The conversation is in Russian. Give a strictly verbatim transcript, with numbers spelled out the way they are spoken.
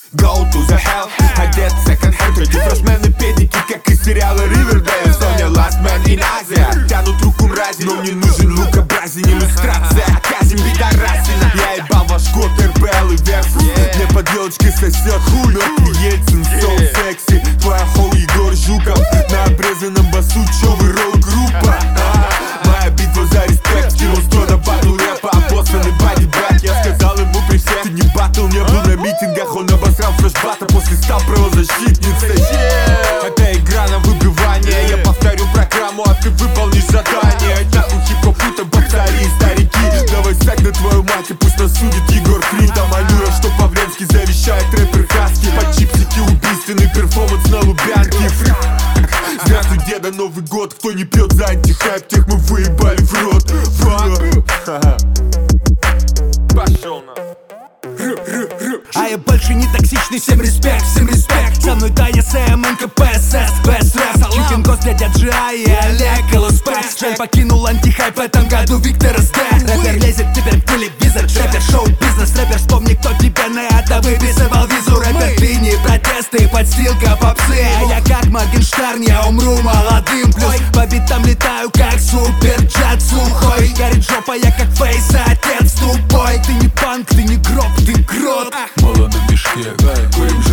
Go to the hell, одет секонд-хенд, вроде фрешмены педики, как из сериала Ривердейл. Соня Last Man in Asia, тянут руку мрази, но мне нужен лук-образен, иллюстрация Казим пидорасина. Я ебал ваш код, эр бэ эл и Версус, мне под елочкой сосет хуй. Мертвый Ельцин, сол секси, твоя хоу Егор Жуков. На обрезанном басу, чё вы рок-группа? Моя битва за респект, скинул сто на батл рэпа, обоссанный бади-брат. Я сказал ему при всех, ты не батл, не был на митингах. Он обосрал флешбата, после стал правозащитницей. Это игра на выбивание, я повторю программу, а ты выполнишь задание. Нахуй хип-хоп, это боксари и старики. Давай сядь на твою мать и пусть нас судит Егор Крид. Там алюра, что Павленский завещает рэпер Хаски. Под чипсики убийственный перформанс на Лубянке. Здравствуй, деда, Новый год. Кто не пьет за антихайп, тех мы выебали в рот. Пошел на. А я больше не токсичный, всем респект, всем респект. Со мной ТСМ, эн ка пэ эс эс, Best Rap, Chicken Ghost, дядя джи ай и Олег Элоспекс. Жаль, покинул антихайп в этом году Виктор эс дэ. Рэпер лезет теперь в телевизор, рэпер шоу-бизнес. Рэпер, вспомни, кто тебе на это выписывал визу. Рэпер линии, протесты, подстилка попсы. А я как Моргенштерн, я умру молодым. Плюс по битам летаю как суперджет сухой. Горит жопа, я как Фейс, отец тупой. Ты не панк, ты не гроб, ты крот. Мало на мешке, курим